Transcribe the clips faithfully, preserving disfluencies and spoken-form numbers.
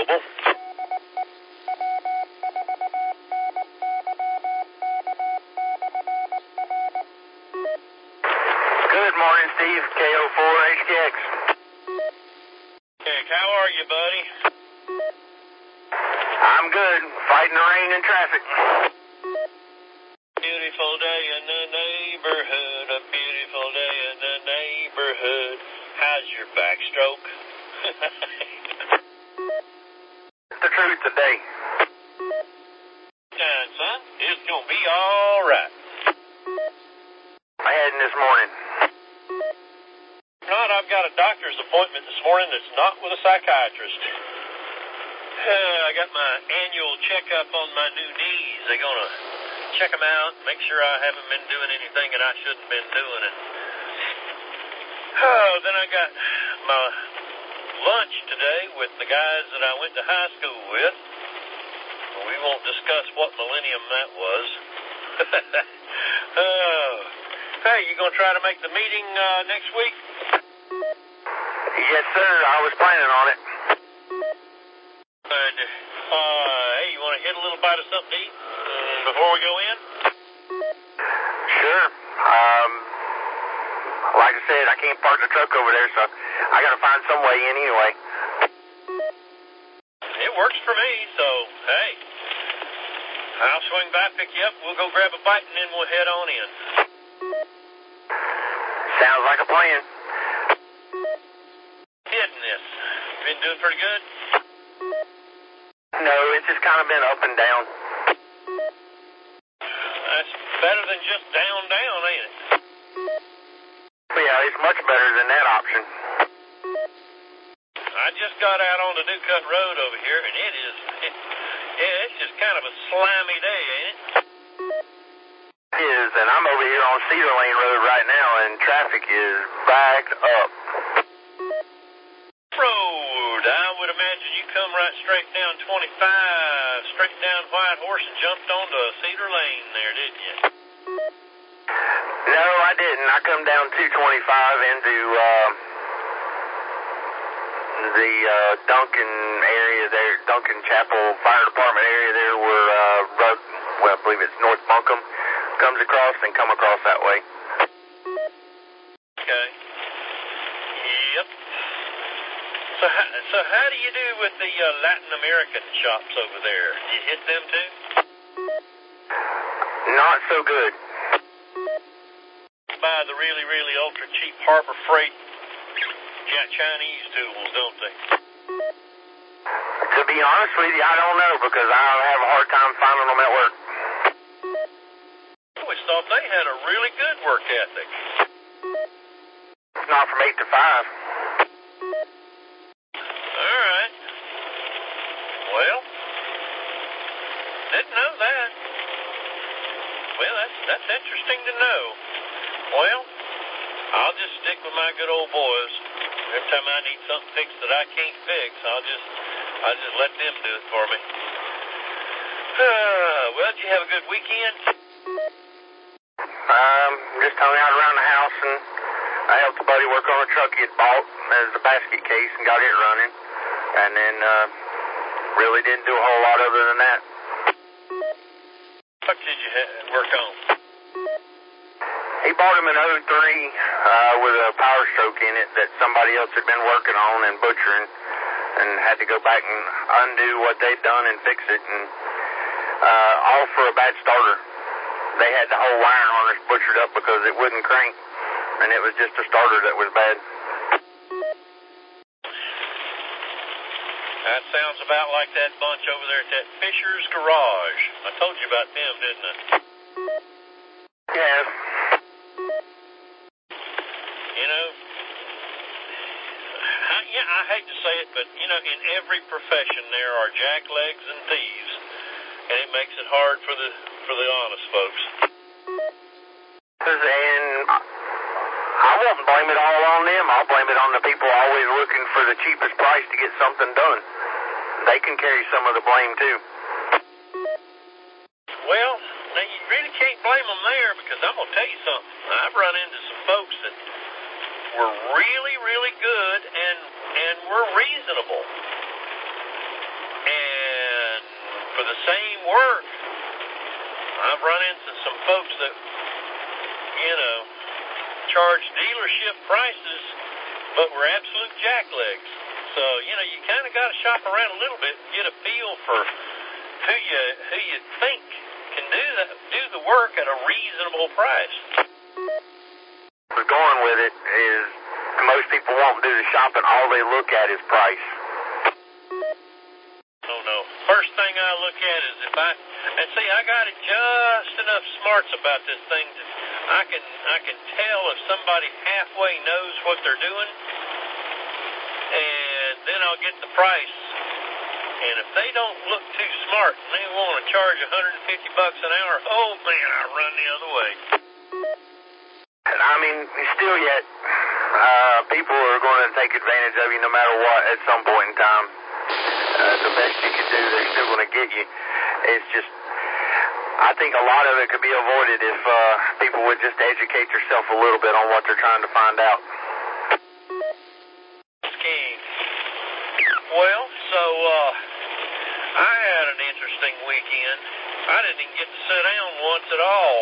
Mobile. Good morning, Steve. K O four H K X. Heck, how are you, buddy? I'm good. Fighting the rain and traffic. Beautiful day in the neighborhood. A beautiful day in the neighborhood. How's your backstroke? The truth today. Nah, son, it's gonna be all right. I had it this morning. Not, I've got a doctor's appointment this morning that's not with a psychiatrist. Uh, I got my annual checkup on my new knees. They're gonna check them out, make sure I haven't been doing anything that I shouldn't been doing. And oh, then I got my lunch today with the guys that I went to high school with. We won't discuss what millennium that was. Oh. Hey, you gonna try to make the meeting uh, next week? Yes, sir. I was planning on it. And, uh, hey, you want to hit a little bite of something to eat uh, before we go in? Sure. Um, like I said, I can't park the truck over there, so I got to find some way in anyway. It works for me, so, hey, I'll swing by, pick you up, we'll go grab a bite, and then we'll head on in. Sounds like a plan. Hitting this. Been doing pretty good? No, it's just kind of been up and down. That's better than just down, down, ain't it? Yeah, it's much better than that option. I just got out on the New Cut Road over here, and it is, it, yeah, it's just kind of a slimy day, ain't it? It is, and I'm over here on Cedar Lane Road right now, and traffic is backed up. Road, I would imagine you come right straight down twenty-five, straight down White Horse, and jumped onto Cedar Lane there, didn't you? No, I didn't. I come down two twenty-five into uh, the uh, Duncan area there, Duncan Chapel Fire Department area there, where uh, road, well, I believe it's North Buncombe comes across, and come across that way. Okay. Yep. So, how, so how do you do with the uh, Latin American shops over there? You hit them too? Not so good. Buy the really, really ultra cheap Harbor Freight Chinese tools, don't they? To be honest with you, I don't know, because I have a hard time finding them at work. I always thought they had a really good work ethic. It's not from eight to five. All right. Well, didn't know that. Well, that's that's interesting to know. Well, I'll just stick with my good old boys. Every time I need something fixed that I can't fix, I'll just I'll just let them do it for me. Uh, well, did you have a good weekend? Um, just hung out around the house, and I helped a buddy work on a truck he had bought as a basket case and got it running. And then uh, really didn't do a whole lot other than that. What did you ha- work on? He bought him an oh three uh, with a power stroke in it that somebody else had been working on and butchering, and had to go back and undo what they'd done and fix it, and uh, all for a bad starter. They had the whole wiring harness butchered up because it wouldn't crank, and it was just a starter that was bad. That sounds about like that bunch over there at that Fisher's Garage. I told you about them, didn't I? Yeah. You know, I, yeah, I hate to say it, but, you know, in every profession there are jacklegs and thieves, and it makes it hard for the for the honest folks. And I won't blame it all on them. I'll blame it on the people always looking for the cheapest price to get something done. They can carry some of the blame, too. Well, now you really can't blame them there, because I'm going to tell you something. I've run into some folks that were really, really good and and were reasonable. work. I've run into some folks that, you know, charge dealership prices, but were absolute jacklegs. So, you know, you kind of got to shop around a little bit and get a feel for who you who you think can do the, do the work at a reasonable price. What's going with it is most people won't do the shopping. All they look at is price. Oh, no. First thing I look at is if I, and see, I got it just enough smarts about this thing that I can, I can tell if somebody halfway knows what they're doing, and then I'll get the price. And if they don't look too smart and they want to charge one hundred fifty bucks an hour, oh man, I run the other way. And I mean, still yet, uh, people are going to take advantage of you no matter what at some point in time. Uh, the best you can do, they're still going to get you. It's just, I think a lot of it could be avoided if uh, people would just educate themselves a little bit on what they're trying to find out. Scheme. Well, so uh, I had an interesting weekend. I didn't even get to sit down once at all.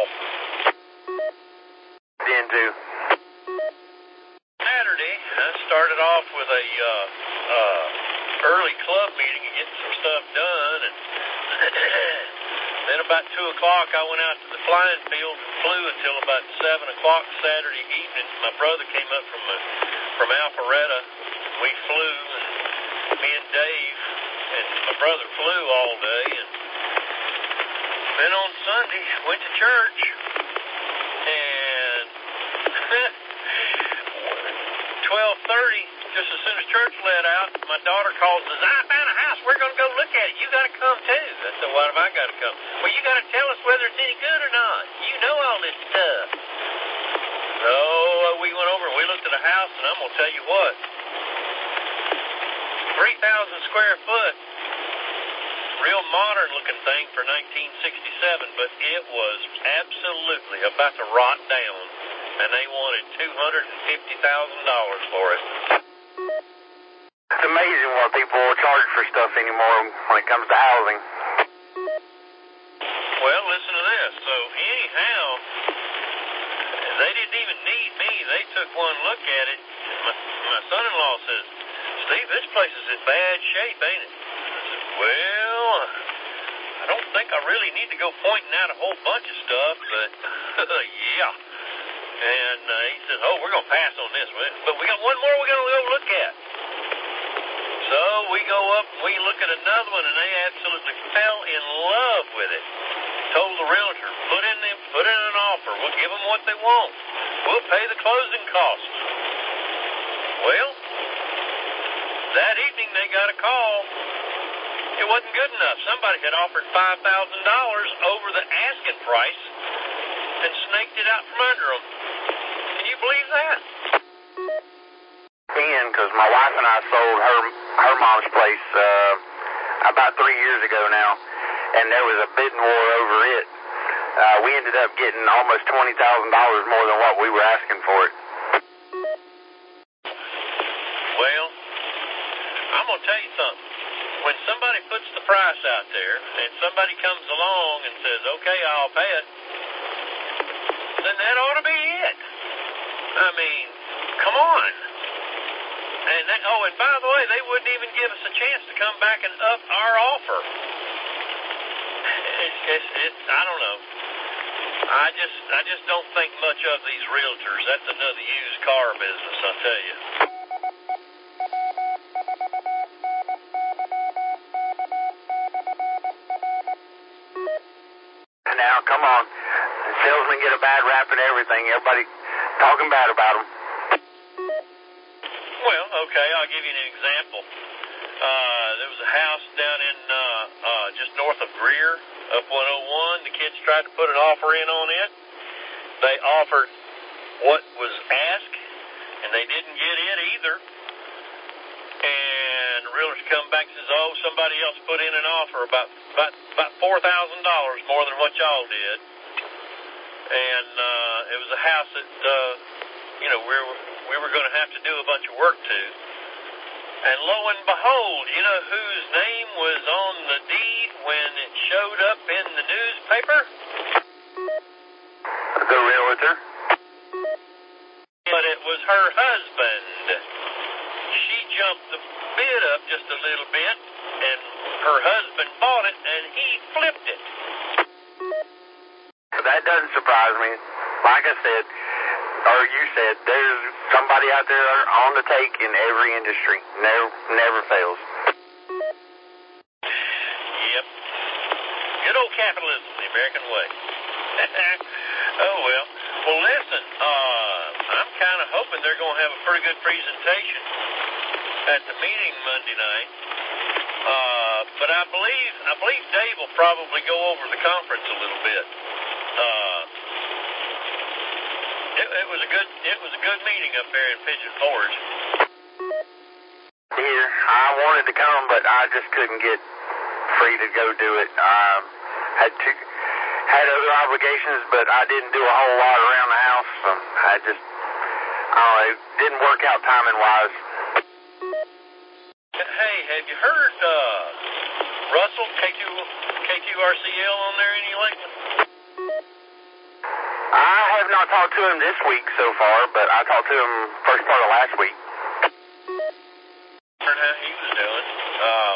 Then too. Saturday, I started off with a uh, uh, early club meeting and getting some stuff done, and then about two o'clock I went out to the flying field and flew until about seven o'clock Saturday evening. My brother came up from uh, from Alpharetta. We flew, and me and Dave and my brother flew all day, and then on Sunday went to church, and twelve thirty, just as soon as church let out, my daughter calls and says, I found a house, we're going to go look at it, you got to come too. I said, why have I got to come? Well, you got to tell us whether it's any good or not. You know all this stuff. So uh, we went over and we looked at a house, and I'm going to tell you what, three thousand square foot, real modern looking thing for nineteen sixty-seven, but it was absolutely about to rot down, and they wanted two hundred fifty thousand dollars for it. It's amazing what people will charge for stuff anymore when it comes to housing. Well, listen to this. So anyhow, they didn't even need me. They took one look at it. My, my son-in-law says, Steve, this place is in bad shape, ain't it? I said, well, I don't think I really need to go pointing out a whole bunch of stuff, but yeah. And uh, he says, oh, we're going to pass on this. But we got one more we're going to go look at. So we go up, we look at another one, and they absolutely fell in love with it. Told the realtor, put in them, put in an offer. We'll give them what they want. We'll pay the closing costs. Well, that evening they got a call. It wasn't good enough. Somebody had offered five thousand dollars over the asking price and snaked it out from under them. Can you believe that? Because my wife and I sold her her mom's place uh, about three years ago now, and there was a bidding war over it. Uh, we ended up getting almost twenty thousand dollars more than what we were asking for it. Well, I'm going to tell you something. When somebody puts the price out there and somebody comes along and says, okay, I'll pay it, then that ought to be it. I mean, come on. And that, oh, and by the way, they wouldn't even give us a chance to come back and up our offer. It's, it's, it's I don't know. I just, I just don't think much of these realtors. That's another used car business, I'll tell you. Now, come on. The salesmen get a bad rap and everything. Everybody talking bad about them. Well, okay, I'll give you an example. Uh, there was a house down in uh, uh, just north of Greer, up one oh one. The kids tried to put an offer in on it. They offered what was asked, and they didn't get it either. And the realtors come back and says, oh, somebody else put in an offer about about, about four thousand dollars more than what y'all did. And uh, it was a house that, uh, you know, we were, we were going to have to do a bunch of work to. And lo and behold, you know whose name was on the deed when it showed up paper? The realtor. But it was her husband. She jumped the bid up just a little bit, and her husband bought it, and he flipped it. That doesn't surprise me. Like I said, or you said, there's somebody out there on the take in every industry. Never, never fails. Yep. Good old capitalism, the American way. Oh, well. Well, listen, uh, I'm kind of hoping they're going to have a pretty good presentation at the meeting Monday night. Uh, but I believe I believe Dave will probably go over the conference a little bit. Uh, it, it was a good it was a good meeting up there in Pigeon Forge. Here, I wanted to come, but I just couldn't get free to go do it. I had to had other obligations, but I didn't do a whole lot around the house. So I just I don't know, it didn't work out timing wise. Hey, have you heard uh, Russell K two K two R C L on there any lately? I have not talked to him this week so far, but I talked to him first part of last week. Heard how he was doing. Um,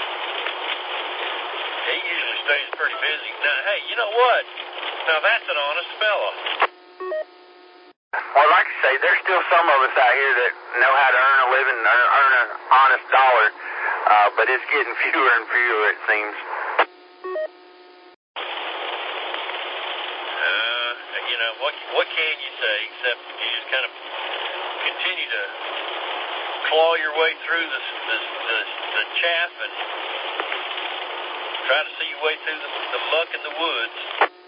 he usually stays pretty busy. Now, hey, you know what? Now that's an honest fella. Well, like I say, there's still some of us out here that know how to earn a living, earn, earn an honest dollar, uh, but it's getting fewer and fewer, it seems. Uh, you know, what what can you say except you just kind of continue to claw your way through the, the, the, the chaff and try to see your way through the, the muck in the woods.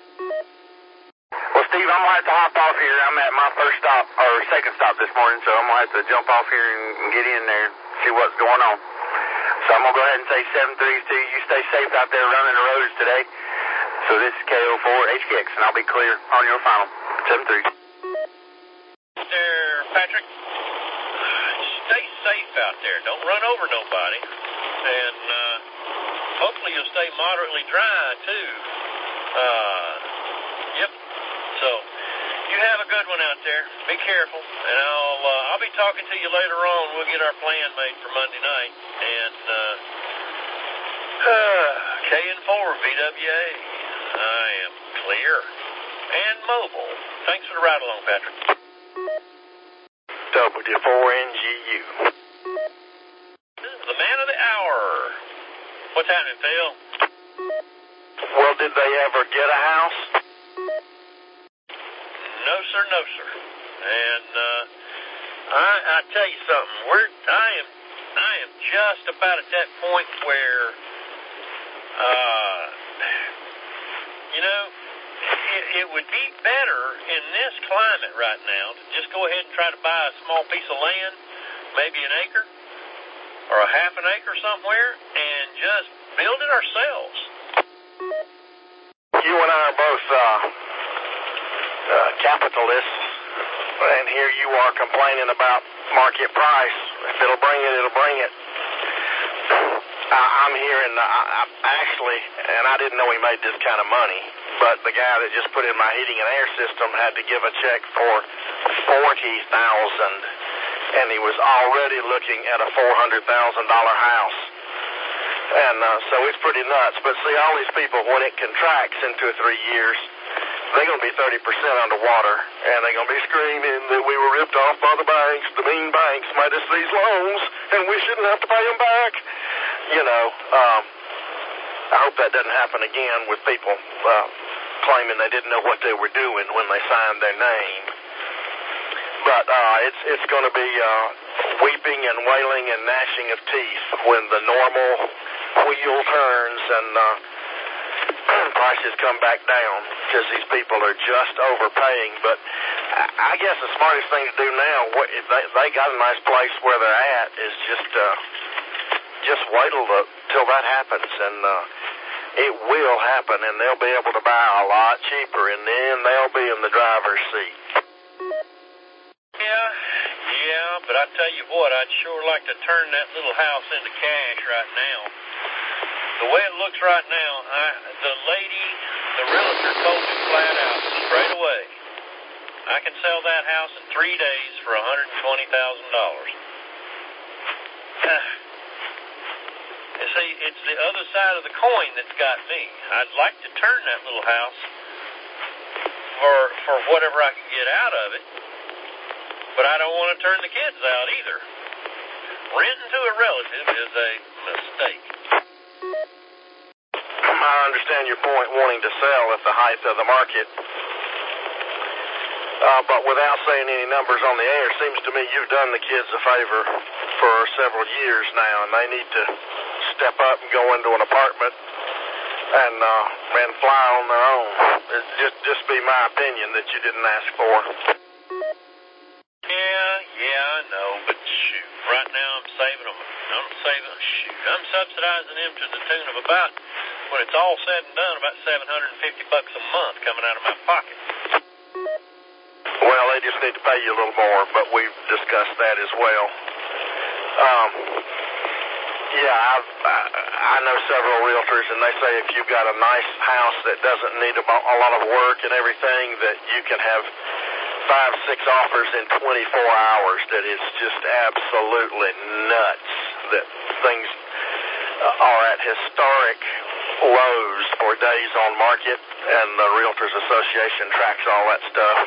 Well, Steve, I'm going to have to hop off here. I'm at my first stop, or second stop this morning, so I'm going to have to jump off here and, and get in there and see what's going on. So I'm going to go ahead and say seven threes to you. You stay safe out there running the roads today. So this is K O four H K X, and I'll be clear on your final. seven threes. There, Patrick. Stay safe out there. Don't run over nobody. And uh, hopefully you'll stay moderately dry, too. Uh, yep. So, you have a good one out there. Be careful. And I'll uh, I'll be talking to you later on. We'll get our plan made for Monday night. And uh, uh, K N four V W A. I am clear and mobile. Thanks for the ride along, Patrick. W four N G U. The man of the hour. What's happening, Phil? Well, did they ever get a house? No, sir, no, sir. And uh, I, I tell you something. We're I am I am just about at that point where, uh, you know, it, it would be better in this climate right now to just go ahead and try to buy a small piece of land, maybe an acre or a half an acre somewhere, and just build it ourselves. You and I are both uh, uh, capitalists, and here you are complaining about market price. If it'll bring it, it'll bring it. I, I'm hearing, uh, I, actually, and I didn't know he made this kind of money, but the guy that just put in my heating and air system had to give a check for forty thousand dollars, and he was already looking at a four hundred thousand dollars house. And uh, so it's pretty nuts. But see, all these people, when it contracts in two or three years, they're going to be thirty percent underwater, and they're going to be screaming that we were ripped off by the banks. The mean banks made us these loans, and we shouldn't have to pay them back. You know, um, I hope that doesn't happen again with people uh, claiming they didn't know what they were doing when they signed their name. But uh, it's it's going to be uh, weeping and wailing and gnashing of teeth when the normal wheel turns and uh, prices come back down, because these people are just overpaying. But I guess the smartest thing to do now, what, if they, they got a nice place where they're at, is just uh, just wait till, the, till that happens, and uh, it will happen, and they'll be able to buy a lot cheaper, and then they'll be in the driver's seat. Yeah, yeah, but I tell you what, I'd sure like to turn that little house into cash right now. The way it looks right now, I, the lady the realtor told me flat out, straight away, I can sell that house in three days for one hundred twenty thousand dollars. You see, it's the other side of the coin that's got me. I'd like to turn that little house for for whatever I can get out of it, but I don't want to turn the kids out either. Renting to a relative is a mistake. I understand your point, wanting to sell at the height of the market. Uh, but without saying any numbers on the air, seems to me you've done the kids a favor for several years now, and they need to step up and go into an apartment and uh, and fly on their own. It's just just be my opinion that you didn't ask for. Yeah, yeah, I know, but shoot, right now I'm saving them. I'm saving. Shoot, I'm subsidizing them to the tune of about, when it's all said and done, about seven hundred fifty bucks a month coming out of my pocket. Well, they just need to pay you a little more, but we've discussed that as well. Um, yeah, I've, I, I know several realtors, and they say if you've got a nice house that doesn't need a, a lot of work and everything, that you can have five, six offers in twenty-four hours, that it's just absolutely nuts that things are at historic lows for days on market, and the Realtors Association tracks all that stuff.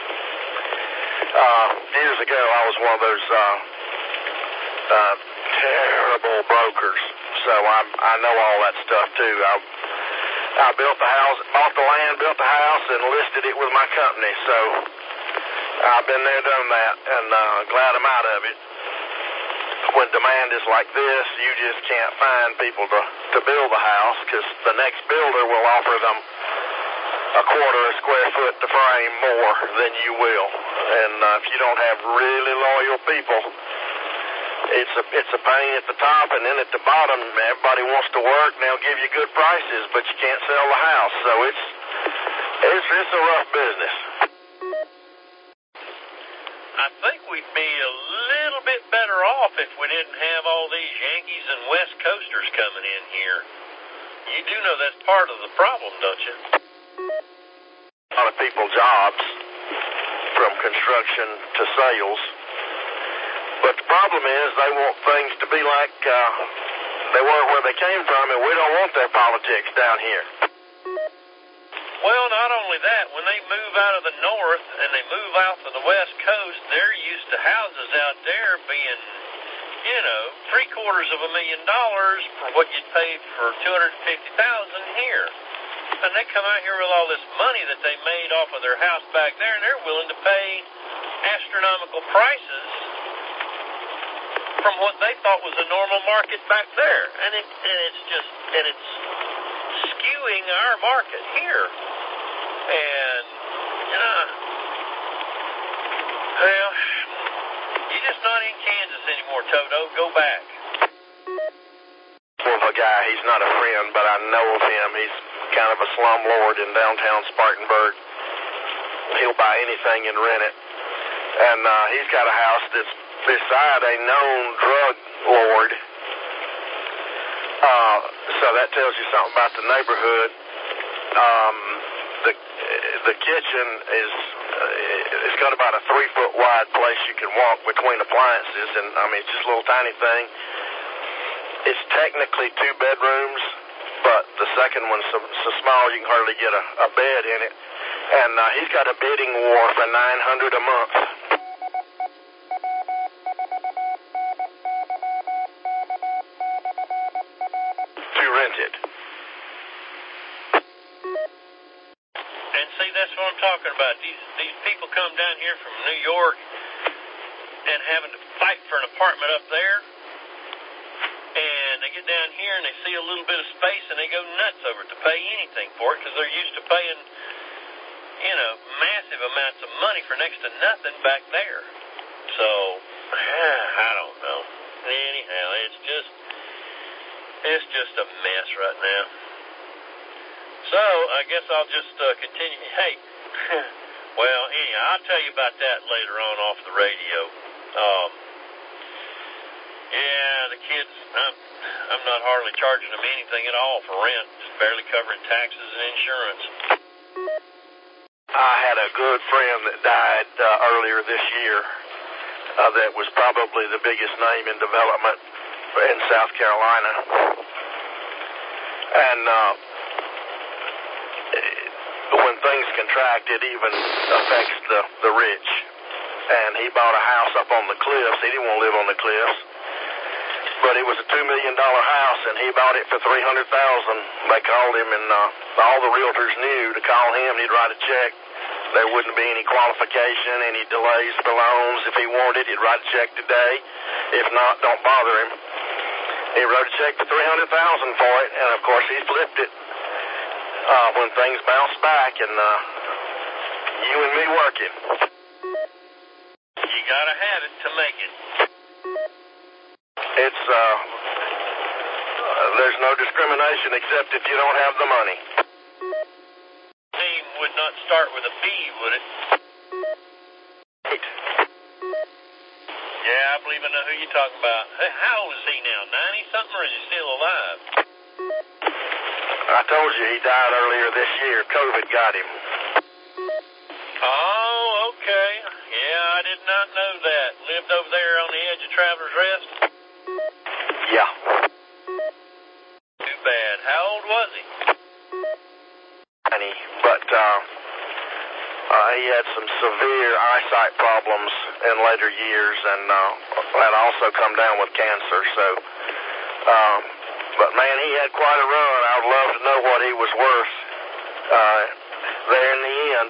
Uh, years ago, I was one of those uh, uh, terrible brokers, so I I know all that stuff too. I I built the house, bought the land, built the house, and listed it with my company. So I've been there, done that, and uh, glad I'm out of it. When demand is like this, you just can't find people to to build the house, because the next builder will offer them a quarter a square foot to frame more than you will. And uh, if you don't have really loyal people, it's a it's a pain at the top, and then at the bottom, everybody wants to work and they'll give you good prices, but you can't sell the house. So it's it's it's a rough business. I think we'd be a little bit better off if we didn't have all these Yankees and West Coasters coming in here. You do know that's part of the problem, don't you? A lot of people jobs from construction to sales. But the problem is they want things to be like uh, they were where they came from, and we don't want their politics down here. Well, not only that, when they move out of the north and they move out to the west coast, they're used to houses out there being, you know, three quarters of a million dollars for what you'd pay for two hundred fifty thousand dollars here. And they come out here with all this money that they made off of their house back there, and they're willing to pay astronomical prices from what they thought was a normal market back there. And it and it's just and it's skewing our market here. And you know, well, you're just not in Kansas anymore, Toto. Go back. Well, the guy, he's not a friend, but I know of him. He's kind of a slumlord in downtown Spartanburg. He'll buy anything and rent it. And uh, he's got a house that's beside a known drug lord. Uh, so that tells you something about the neighborhood. Um, the the kitchen is uh, it's got about a three foot wide place you can walk between appliances, and I mean it's just a little tiny thing. It's technically two bedrooms, but the second one's so, so small you can hardly get a, a bed in it. And uh, he's got a bidding war for nine hundred a month. To rent it. And see, that's what I'm talking about. These these people come down here from New York and having to fight for an apartment up there, and they get down here and they see a little bit of space and they go nuts over it to pay anything for it, because they're used to paying, you know, massive amounts of money for next to nothing back there. So, I don't know. Anyhow, it's just, it's just a mess right now. So, I guess I'll just uh, continue. Hey, well, anyhow, I'll tell you about that later on off the radio. Um, yeah, the kids, I'm, I'm not hardly charging them anything at all for rent, just barely covering taxes and insurance. I had a good friend that died uh, earlier this year uh, that was probably the biggest name in development in South Carolina. And uh, when things contract, it even affects the, the rich. And he bought a house up on the cliffs. He didn't want to live on the cliffs. But it was a two million dollars house, and he bought it for three hundred thousand dollars. They called him, and uh, all the realtors knew to call him. He'd write a check. There wouldn't be any qualification, any delays for loans. If he wanted, he'd write a check today. If not, don't bother him. He wrote a check for three hundred thousand dollars for it, and of course he flipped it uh, when things bounced back, and uh, you and me working. You gotta have it to make it. It's, uh, uh, there's no discrimination except if you don't have the money. Name would not start with a B, would it? Yeah, I believe I know who you're talking about. Hey, how old is he now? ninety-something, or is he still alive? I told you he died earlier this year. COVID got him. Oh, okay. Yeah, I did not know that. Lived over there on the edge of Travelers Rest? Yeah. Too bad. How old was he? But uh, uh, he had some severe eyesight problems in later years, and uh, had also come down with cancer. So, um, but man, he had quite a run. I would love to know what he was worth uh, there in the end.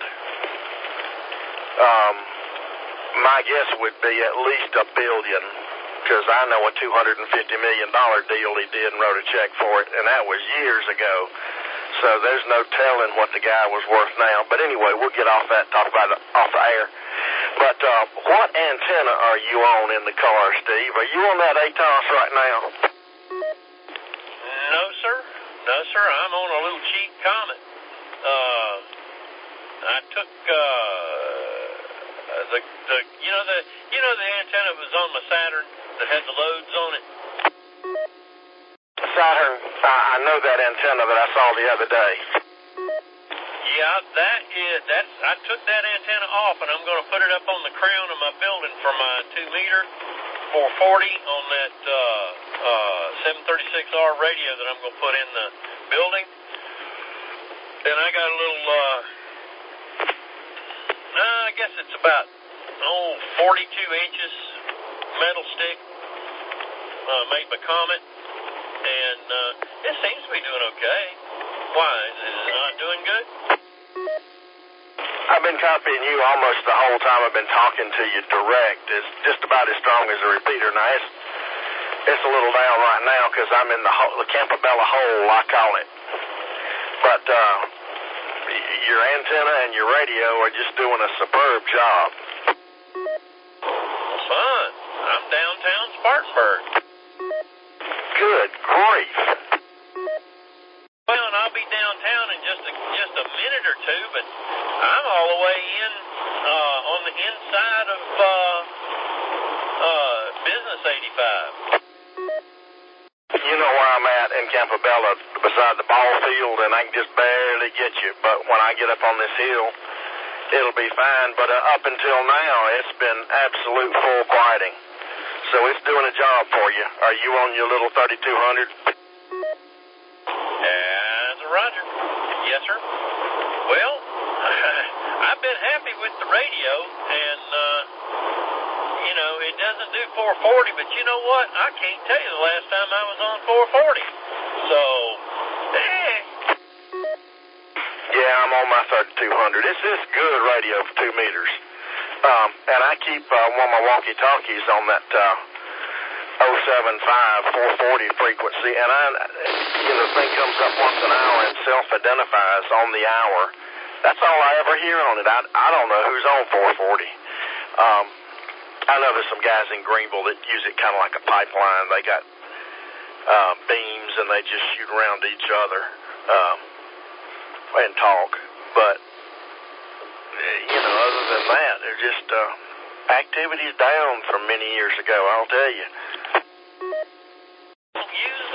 Um, my guess would be at least a billion, because I know a two hundred fifty million dollars deal he did and wrote a check for it, and that was years ago. So there's no telling what the guy was worth now. But anyway, we'll get off that, talk about it off the air. But uh, what antenna are you on in the car, Steve? Are you on that A T O S right now? No, sir. No, sir. I'm on a little cheap Comet. Uh, I took uh, the the you know the you know the antenna was on my Saturn that had the loads on it. Saturn, I know that antenna that I saw the other day. Yeah, that is, that's, I took that antenna off, and I'm going to put it up on the crown of my building for my two meter four forty on that uh, uh, seven thirty-six R radio that I'm going to put in the building. And I got a little, uh, uh, I guess it's about, oh, forty-two inches metal stick uh, made by Comet. And uh, it seems to be doing okay. Why? Is it not doing good? I've been copying you almost the whole time I've been talking to you direct. It's just about as strong as a repeater. Now, it's, it's a little down right now because I'm in the, ho- the Campobello hole, I call it. But uh, your antenna and your radio are just doing a superb job. Son, I'm downtown Spartanburg. Good grief. Well, and I'll be downtown in just a, just a minute or two, but I'm all the way in uh, on the inside of uh, uh, Business eighty-five. You know where I'm at in Campobello, beside the ball field, and I can just barely get you. But when I get up on this hill, it'll be fine. But uh, up until now, it's been absolute full quieting. So it's doing a job for you. Are you on your little thirty-two hundred? As a Roger. Yes, sir. Well, I've been happy with the radio, and, uh, you know, it doesn't do four forty, but you know what? I can't tell you the last time I was on four forty. So, eh. Yeah, I'm on my thirty-two hundred. It's this good radio for two meters. Um, and I keep uh, one of my walkie-talkies on that uh, oh seven five four forty frequency, and I, you know, the thing comes up once an hour and self-identifies on the hour. That's all I ever hear on it. I, I don't know who's on four forty. Um, I know there's some guys in Greenville that use it kind of like a pipeline. They got uh, beams, and they just shoot around each other um, and talk, but you know, other than that, they're just uh, activities down from many years ago, I'll tell you. Use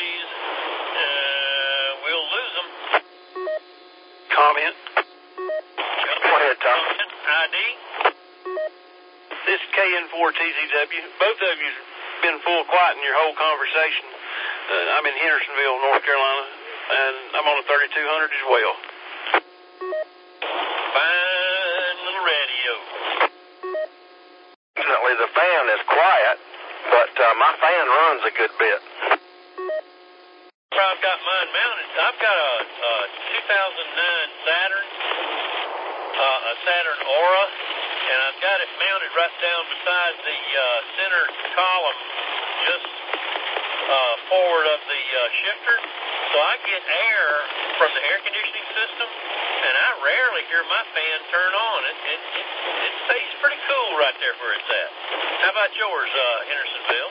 please. Uh, we'll lose them. Comment. Go ahead, Tom. I D. This is K N four T Z W. Both of you have been full quiet in your whole conversation. Uh, I'm in Hendersonville, North Carolina, and I'm on a thirty-two hundred as well. Fine little radio. Fortunately, the fan is quiet, but uh, my fan runs a good bit. I've got mine mounted. I've got a, a two thousand nine Saturn, uh, a Saturn Aura, and I've got it mounted right down beside the uh, center column, just uh, forward of the uh, shifter. So I get air from the air conditioning system, and I rarely hear my fan turn on. It it, it, it stays pretty cool right there where it's at. How about yours, uh, Hendersonville?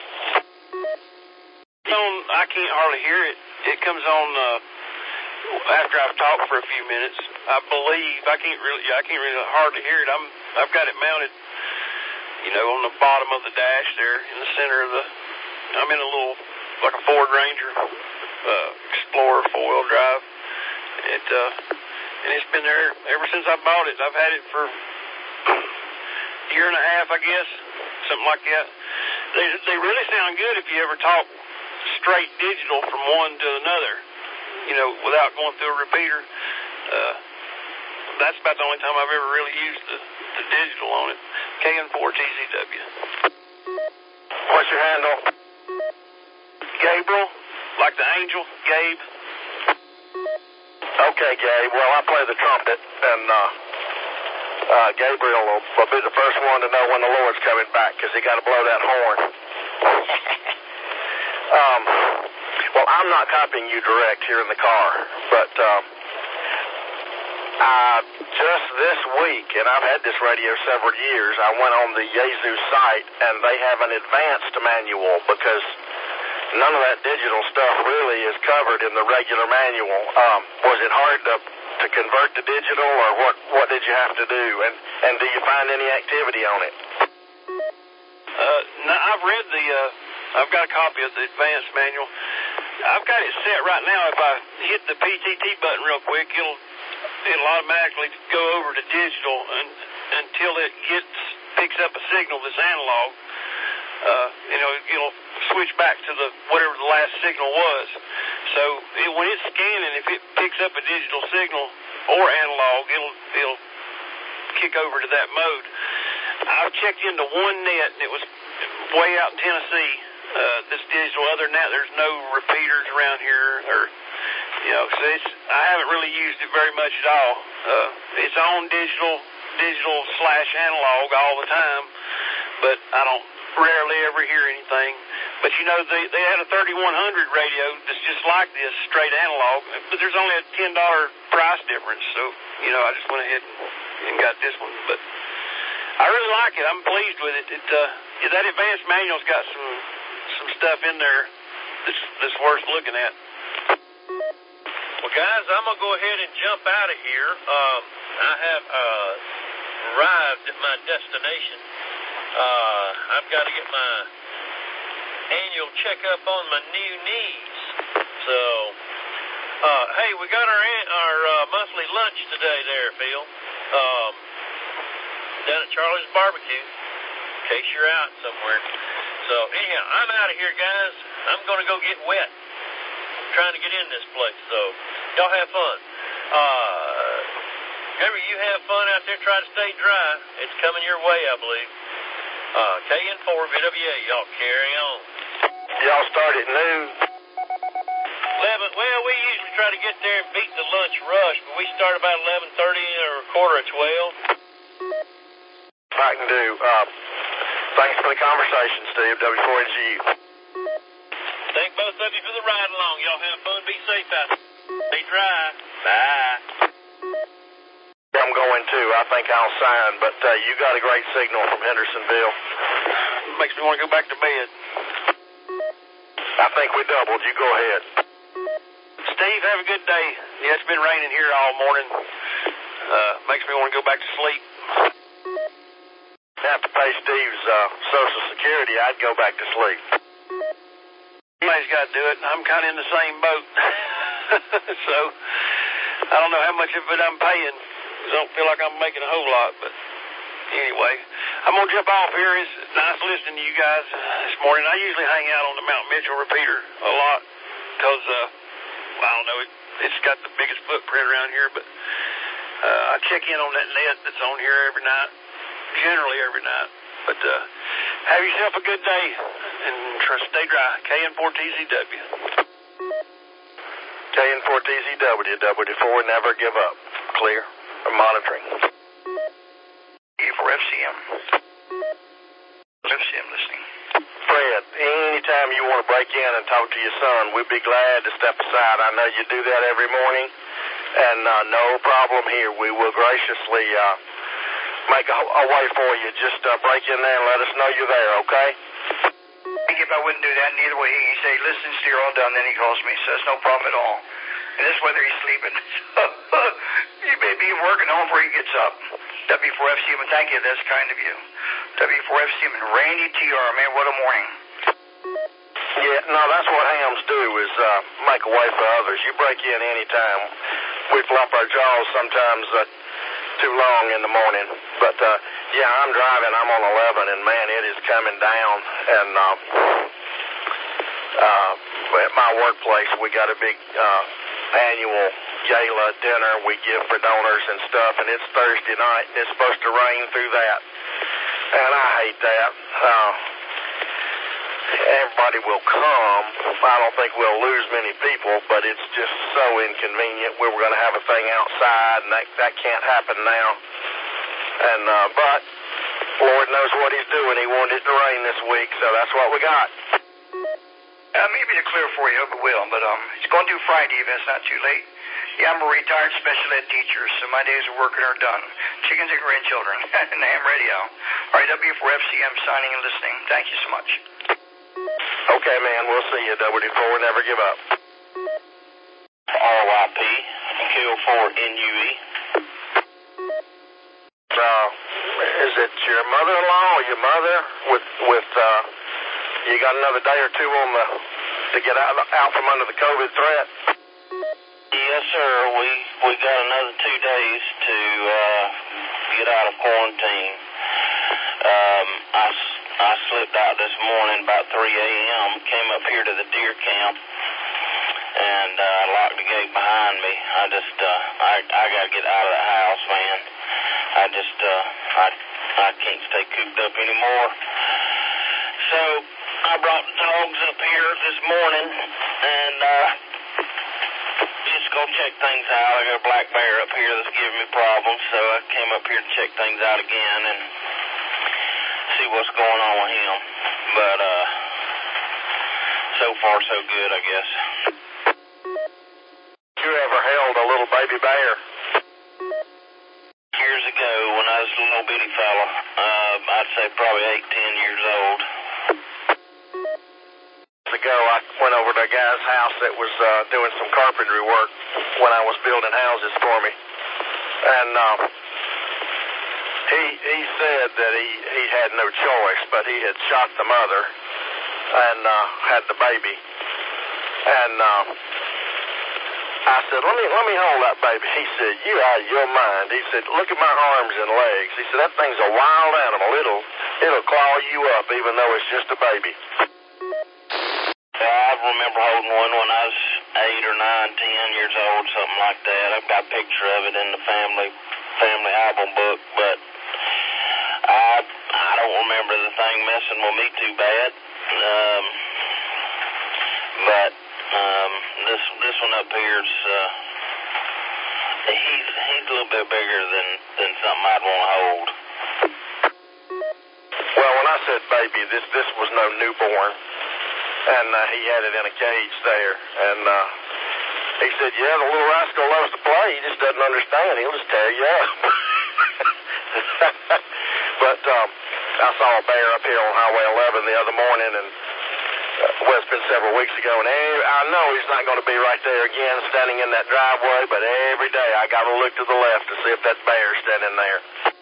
On, I can't hardly hear it. It comes on uh, after I've talked for a few minutes. I believe I can't really, I can't really hardly hear it. I'm, I've got it mounted, you know, on the bottom of the dash there in the center of the. I'm in a little like a Ford Ranger uh, Explorer four-wheel drive. It uh, and it's been there ever since I bought it. I've had it for a year and a half, I guess, something like that. They they really sound good if you ever talk straight digital from one to another, you know, without going through a repeater. Uh, that's about the only time I've ever really used the, the digital on it. K N four T Z W. What's your handle? Gabriel, like the angel, Gabe. Okay, Gabe. Well, I play the trumpet, and uh, uh, Gabriel will, will be the first one to know when the Lord's coming back, because he got to blow that horn. Um, well, I'm not copying you direct here in the car, but um, uh, just this week, and I've had this radio several years, I went on the Yaesu site, and they have an advanced manual, because none of that digital stuff really is covered in the regular manual. Um, was it hard to, to convert to digital, or what, what did you have to do, and, and do you find any activity on it? Uh, no, I've read the... Uh I've got a copy of the advanced manual. I've got it set right now. If I hit the P T T button real quick, it'll it'll automatically go over to digital and, until it gets picks up a signal that's analog. Uh, you know, it'll switch back to the whatever the last signal was. So it, when it's scanning, if it picks up a digital signal or analog, it'll it'll kick over to that mode. I've checked into one net, and it was way out in Tennessee. Uh, this digital. Other than that, there's no repeaters around here, or you know, so it's, I haven't really used it very much at all. Uh, it's on digital, digital slash analog all the time, but I don't rarely ever hear anything. But you know, they they had a thirty-one hundred radio that's just like this, straight analog, but there's only a ten dollar price difference. So you know, I just went ahead and, and got this one. But I really like it. I'm pleased with it. It uh, yeah, that advanced manual's got some. some stuff in there that's, that's worth looking at. Well, guys, I'm going to go ahead and jump out of here. Um, I have uh, arrived at my destination. Uh, I've got to get my annual checkup on my new knees. So, uh, hey, we got our our uh, monthly lunch today there, Phil, um, down at Charlie's Barbecue, in case you're out somewhere. So, anyhow, I'm out of here, guys. I'm going to go get wet. I'm trying to get in this place, so y'all have fun. Uh, remember, you have fun out there. Try to stay dry. It's coming your way, I believe. Uh, K N four V W A, y'all carry on. Y'all start at noon? eleven, well, we usually try to get there and beat the lunch rush, but we start about eleven thirty or a quarter of twelve. I can do. Uh, Thanks for the conversation, Steve. W four N G U. Thank both of you for the ride along. Y'all have fun. Be safe out there. Stay dry. Bye. I'm going too. I think I'll sign, but uh, you got a great signal from Hendersonville. Makes me want to go back to bed. I think we doubled. You go ahead. Steve, have a good day. Yeah, it's been raining here all morning. Uh, makes me want to go back to sleep. Have to pay Steve's uh, Social Security, I'd go back to sleep. Somebody's got to do it, and I'm kind of in the same boat. So, I don't know how much of it I'm paying. I don't feel like I'm making a whole lot, but anyway, I'm going to jump off here. It's nice listening to you guys this morning. I usually hang out on the Mount Mitchell repeater a lot because, uh, well, I don't know, it, it's got the biggest footprint around here, but uh, I check in on that net that's on here every night, generally every night. But uh, have yourself a good day and stay dry. K N four T Z W. K N four T Z W, W four, never give up. Clear. Monitoring. E for F C M. F C M listening. Fred, anytime you want to break in and talk to your son, we'd be glad to step aside. I know you do that every morning, and uh, no problem here. We will graciously uh, make a, a way for you. Just uh, break in there and let us know you're there, okay? I think if I wouldn't do that, neither would he. He say, listen, steer all done, then he calls me. So it's no problem at all. In this weather, he's sleeping. He may be working home before he gets up. W four F C M, and thank you. That's kind of you. W four F C M and Randy T R, man, what a morning. Yeah, no, that's what hams do is uh, make a way for others. You break in any time. We flop our jaws sometimes uh, too long in the morning. But, uh, yeah, I'm driving. I'm on eleven, and, man, it is coming down. And uh, uh, at my workplace, we got a big uh, annual gala dinner we give for donors and stuff, and it's Thursday night, and it's supposed to rain through that. And I hate that. Uh, everybody will come. I don't think we'll lose many people, but it's just so inconvenient. We were going to have a thing outside, and that, that can't happen now. And uh, but Lord knows what he's doing. He wanted it to rain this week, so that's what we got. Uh, maybe to clear for you, I hope it will, but um, it's going to do Friday if it's not too late. Yeah, I'm a retired special ed teacher, so my days of working are done. Chickens and grandchildren, and ham radio. All right, W four F C M signing and listening. Thank you so much. Okay, man, we'll see you. W four, never give up. R Y P, K O four N U E. Uh, is it your mother-in-law or your mother with, with, uh, you got another day or two on the, to get out, out from under the COVID threat? Yes, sir. We we got another two days to uh, get out of quarantine. Um, I, I slipped out this morning about three a.m., came up here to the deer camp, and uh, locked the gate behind me. I just, uh, I, I got to get out of the house, man. I just, uh, I, I can't stay cooped up anymore. So I brought the dogs up here this morning, and uh, just go check things out. I got a black bear up here that's giving me problems, so I came up here to check things out again and see what's going on with him. But uh, so far, so good, I guess. You ever held a little baby bear? Years ago, when I was a little bitty fella, uh, I'd say probably eight, ten years old. Ago, I went over to a guy's house that was uh, doing some carpentry work when I was building houses for me, and uh, he he said that he he had no choice, but he had shot the mother and uh, had the baby, and uh, I said, let me let me hold that baby. He said, you out of your mind. He said, look at my arms and legs. He said, that thing's a wild animal. It'll it'll claw you up even though it's just a baby. I remember holding one when I was eight or nine, ten years old, something like that. I've got a picture of it in the family family album book, but I I don't remember the thing messing with me too bad. Um, but um, this this one up here's uh, he's he's a little bit bigger than than something I'd want to hold. Well, when I said baby, this this was no newborn. And uh, he had it in a cage there. And uh, he said, yeah, the little rascal loves to play. He just doesn't understand. He'll just tear you up. But um, I saw a bear up here on Highway eleven the other morning, and uh, well, it's been several weeks ago. And every, I know he's not going to be right there again standing in that driveway, but every day I got to look to the left to see if that bear's standing there.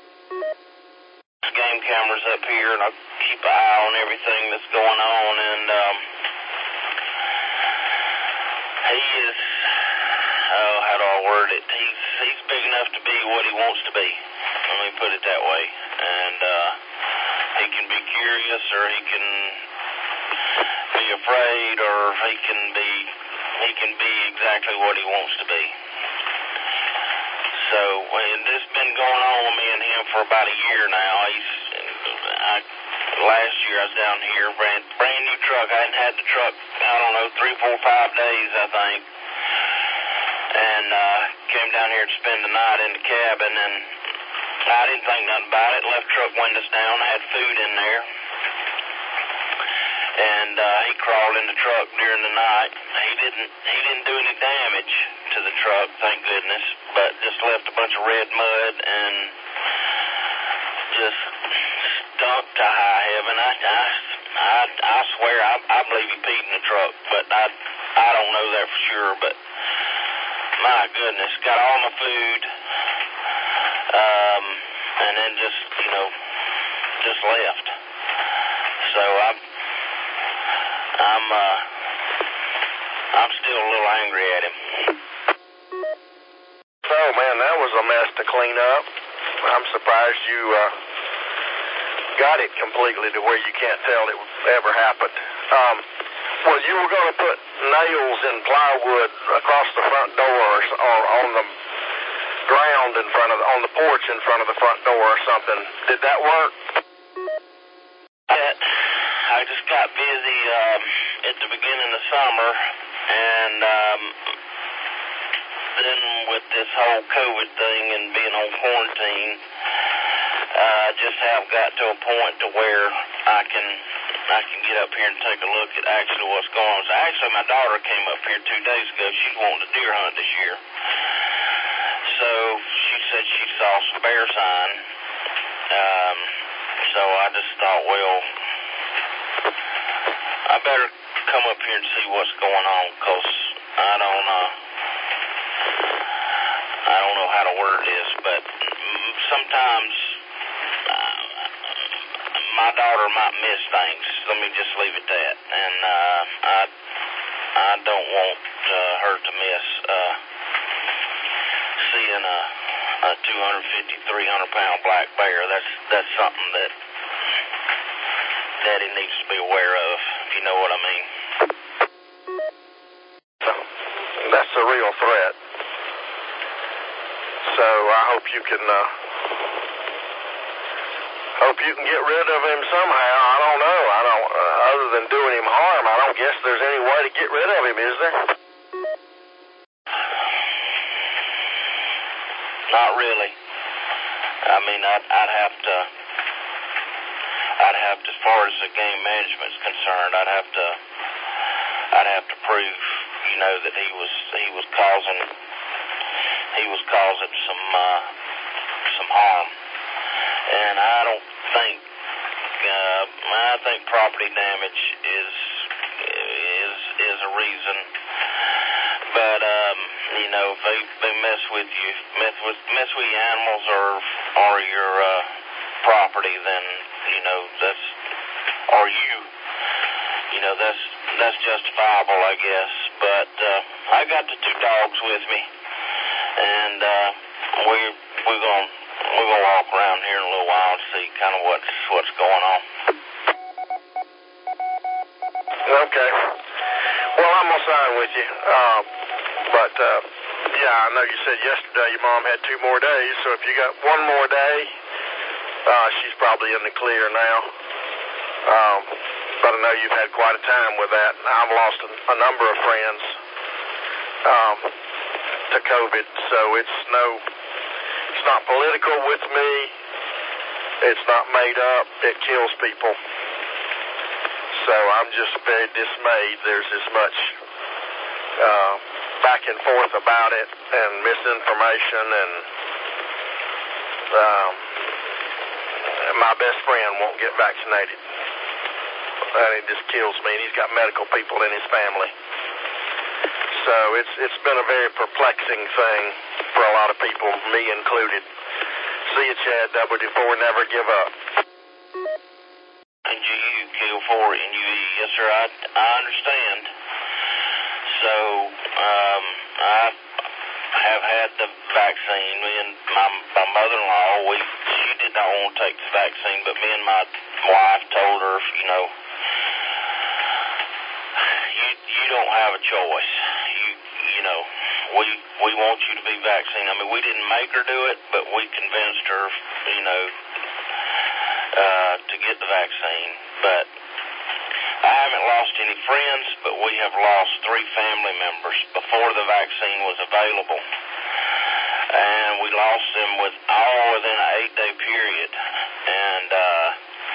Game cameras up here, and I keep an eye on everything that's going on, and um, he is, oh, how do I word it? He's, he's big enough to be what he wants to be. Let me put it that way. And uh, he can be curious, or he can be afraid, or he can be, he can be exactly what he wants to be. So, and this has been going on with me and him for about a year now. He's, I, last year I was down here, brand, brand new truck. I hadn't had the truck, I don't know, three, four, five days, I think. And uh, came down here to spend the night in the cabin, and I didn't think nothing about it. Left truck windows down. I had food in there. And uh, he crawled in the truck during the night. He didn't he didn't do any damage to the truck, thank goodness, but just left a bunch of red mud and just stunk to high heaven. I I I, I swear I, I believe he peed in the truck, but I I don't know that for sure. But my goodness, got all my food, um, and then just you know just left. So I'm. I'm, uh, I'm still a little angry at him. Oh, man, that was a mess to clean up. I'm surprised you, uh, got it completely to where you can't tell it ever happened. Um, well, you were going to put nails and plywood across the front door or, or on the ground in front of, the, on the porch in front of the front door or something. Did that work? That, I just got busy um, at the beginning of summer, and um, then with this whole COVID thing and being on quarantine, I uh, just have got to a point to where I can I can get up here and take a look at actually what's going on. So actually, my daughter came up here two days ago. She's wanting to deer hunt this year, so she said she saw some bear sign. Um, so I just thought, well, I better come up here and see what's going on, because I don't, uh, I don't know how to word this, but sometimes uh, my daughter might miss things. Let me just leave it that. And uh, I, I don't want uh, her to miss uh, seeing a, a two hundred fifty, three hundred pound black bear. That's that's something that Daddy needs to be aware of, if you know what I mean. That's a real threat. So I hope you can, uh, hope you can get rid of him somehow. I don't know. I don't, uh, other than doing him harm, I don't guess there's any way to get rid of him, is there? Not really. I mean, I'd, I'd have to, I'd have to, as far as the game management's concerned, I'd have to, I'd have to prove, you know, that he was, he was causing, he was causing some, uh, some harm. And I don't think, uh, I think property damage is, is, is a reason. But, um, you know, if they, they mess with you, mess with, mess with your animals or, or your, uh, property, then, you know, that's, or you, you know, that's, that's justifiable, I guess. But, uh, I got the two dogs with me, and, uh, we, we're gonna, we're gonna walk around here in a little while and see kind of what's, what's going on. Okay. Well, I'm gonna sign with you. Um, but, uh, yeah, I know you said yesterday your mom had two more days, so if you got one more day, uh, she's probably in the clear now. Um, but I know you've had quite a time with that. I've lost a, a number of friends, um, to COVID, so it's no, it's not political with me. It's not made up. It kills people. So I'm just very dismayed there's as much uh, back and forth about it and misinformation, and um, my best friend won't get vaccinated. And it just kills me. And he's got medical people in his family. So it's it's been a very perplexing thing for a lot of people, me included. See you, Chad, W four, never give up. And G U, kill four, and U E. Yes, sir, I, I understand. So, Um, I have had the vaccine. Me and my, my mother-in-law, we she did not want to take the vaccine, but me and my wife told her, you know, you you don't have a choice. You you know, we we want you to be vaccinated. I mean, we didn't make her do it, but we convinced her, you know, uh, to get the vaccine. But I haven't lost any friends, but we have lost three family members before the vaccine was available. And we lost them with all within an eight-day period. And uh,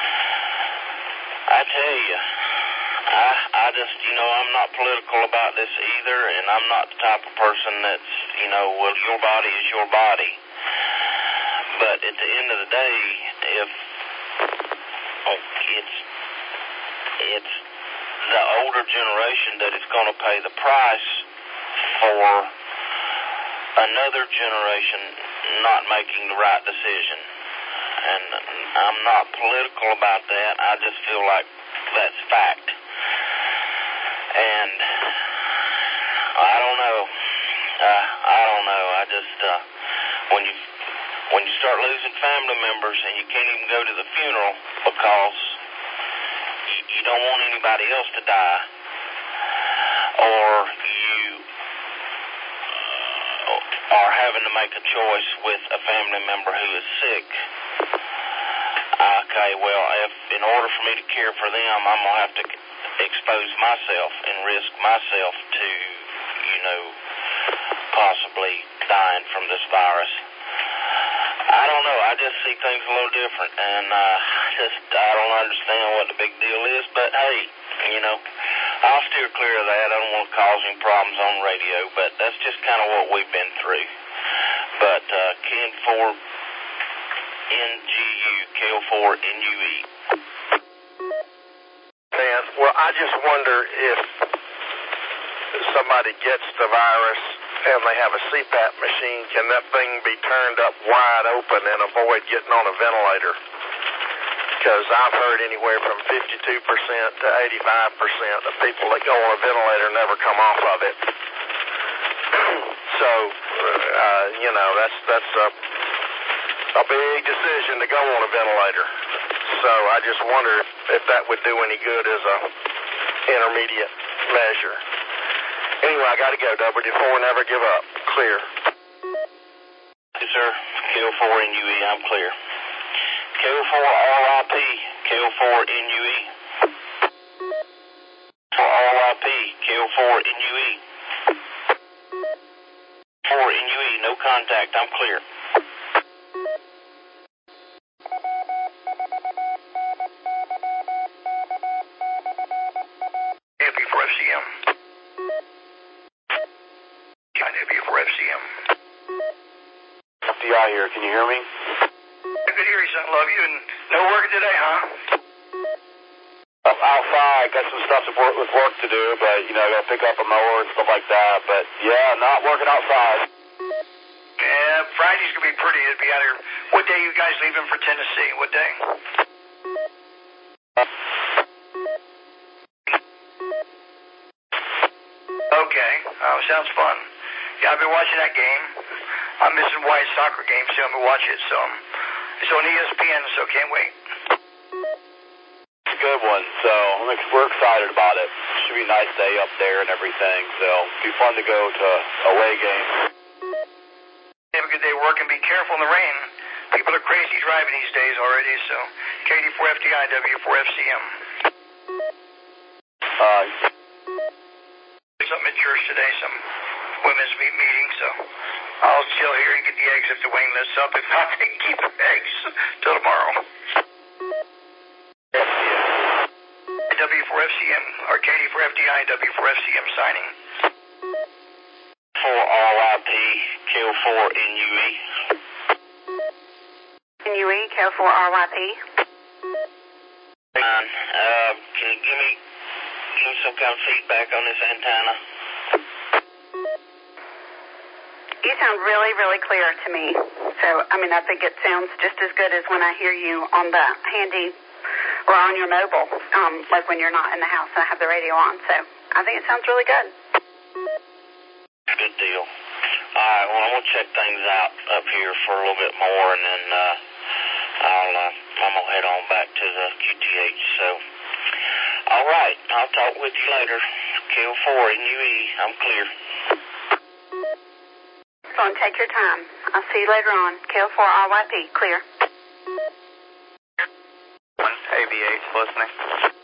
I tell you, I, I just, you know, I'm not political about this either, and I'm not the type of person that's, you know, well, your body is your body. But at the end of the day, if oh, it's it's the older generation that is going to pay the price for another generation not making the right decision. And I'm not political about that. I just feel like that's fact. And I don't know. Uh, I don't know. I just, uh, when you when you start losing family members and you can't even go to the funeral because you, you don't want anybody else to die, or you are having to make a choice with a family member who is sick, okay, well, if in order for me to care for them, I'm going to have to expose myself and risk myself to, you know, possibly dying from this virus. I don't know. I just see things a little different, and uh, just I don't understand what the big deal is. But hey, you know, I'll steer clear of that. I don't want to cause any problems on radio, but that's just kind of what we've been through. But uh, Ken four N G U, K O four N U E. Man, well, I just wonder if somebody gets the virus and they have a C PAP machine, can that thing be turned up wide open and avoid getting on a ventilator? Because I've heard anywhere from fifty-two percent to eighty-five percent of people that go on a ventilator never come off of it. So, uh, you know, that's that's a, a big decision to go on a ventilator. So I just wonder if, if that would do any good as a intermediate measure. Anyway, I got to go. W four, never give up. Clear. Yes, sir. K O four N U E, I'm clear. K O four R I P, K O four N U E. For R I P, K O four N U E. four N U E, no contact, I'm clear. W four F C M. W four F C M. F D I here, can you hear me? I could hear you, son. Love you. And no work today, huh? I'm outside, got some stuff to work, with work to do, but, you know, I got to pick up a mower and stuff like that. But, yeah, not working outside. Yeah, Friday's going to be pretty. It'll be out here. What day you guys leaving for Tennessee? What day? Okay. Oh, sounds fun. Yeah, I've been watching that game. I'm missing Wyatt's soccer game, so I'm going to watch it. So um, it's on E S P N, so can't wait. It's a good one, so we're excited about it. Should be a nice day up there and everything, so it'll be fun to go to away games. Have a good day working. Be careful in the rain. People are crazy driving these days already, so K D four F D I, W four F C M. Uh, Something at church today, some women's meet meeting, so I'll chill here and get the eggs if the wing lifts up. If not, they can keep the eggs till tomorrow. W four F C M, or K D four F D I, W four F C M signing. For R I P, K O four N U E. N U E, K O four R Y P. Um, uh, can you give me, give me some kind of feedback on this antenna? You sound really, really clear to me. So, I mean, I think it sounds just as good as when I hear you on the handy or on your mobile, um, like when you're not in the house and I have the radio on. So, I think it sounds really good. going to check things out up here for a little bit more, and then uh, I'll, uh, I'm going to head on back to the Q T H. So, all right, I'll talk with you later. K O four N U E, I'm clear. Excellent, take your time. I'll see you later on. K O four R Y P, clear. A B H, listening.